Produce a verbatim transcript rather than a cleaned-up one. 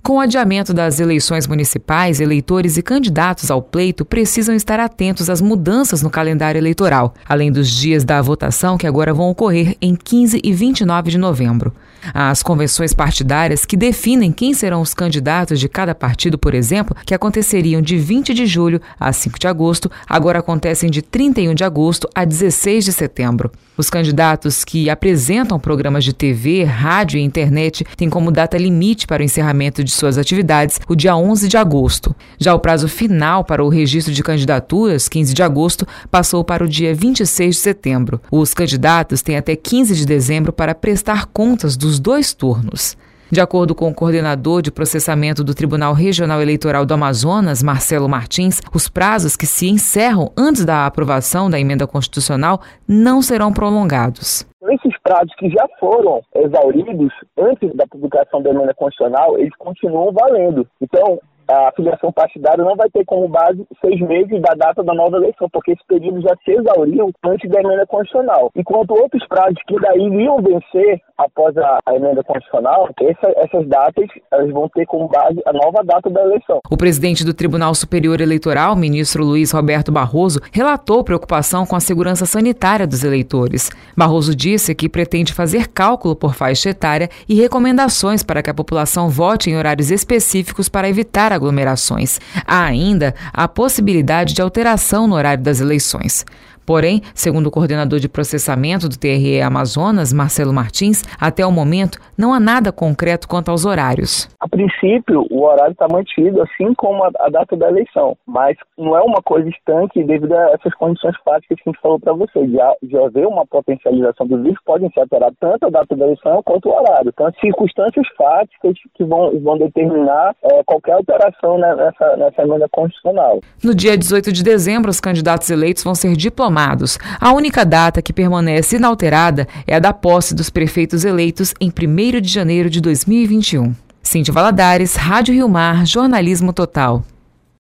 Com o adiamento das eleições municipais, eleitores e candidatos ao pleito precisam estar atentos às mudanças no calendário eleitoral, além dos dias da votação que agora vão ocorrer em quinze e vinte e nove de novembro. As convenções partidárias que definem quem serão os candidatos de cada partido, por exemplo, que aconteceriam de vinte de julho a cinco de agosto, agora acontecem de trinta e um de agosto a dezesseis de setembro. Os candidatos que apresentam programas de T V, rádio e internet têm como data limite para o encerramento de suas atividades o dia onze de agosto. Já o prazo final para o registro de candidaturas, quinze de agosto, passou para o dia vinte e seis de setembro. Os candidatos têm até quinze de dezembro para prestar contas dos dois turnos. De acordo com o coordenador de processamento do Tribunal Regional Eleitoral do Amazonas, Marcelo Martins, os prazos que se encerram antes da aprovação da emenda constitucional não serão prolongados. Esses prazos que já foram exauridos antes da publicação da emenda constitucional, eles continuam valendo. Então, a filiação partidária não vai ter como base seis meses da data da nova eleição, porque esse período já se exauriu antes da emenda constitucional. Enquanto outros prazos que daí iriam vencer após a, a emenda constitucional, essa, essas datas elas vão ter como base a nova data da eleição. O presidente do Tribunal Superior Eleitoral, ministro Luiz Roberto Barroso, relatou preocupação com a segurança sanitária dos eleitores. Barroso disse que pretende fazer cálculo por faixa etária e recomendações para que a população vote em horários específicos para evitar aglomerações. Há ainda a possibilidade de alteração no horário das eleições. Porém, segundo o coordenador de processamento do T R E Amazonas, Marcelo Martins, até o momento não há nada concreto quanto aos horários. A princípio, o horário está mantido, assim como a, a data da eleição, mas não é uma coisa estanque devido a essas condições práticas que a gente falou para você. De, de haver uma potencialização dos vídeos, podem ser alterados tanto a data da eleição quanto o horário. Então, circunstâncias práticas que vão, vão determinar é, qualquer alteração né, nessa, nessa emenda constitucional. No dia dezoito de dezembro, os candidatos eleitos vão ser diplomados. A única data que permanece inalterada é a da posse dos prefeitos eleitos em primeiro de janeiro de dois mil e vinte e um. Cíntia Valadares, Rádio Rio Mar, Jornalismo Total.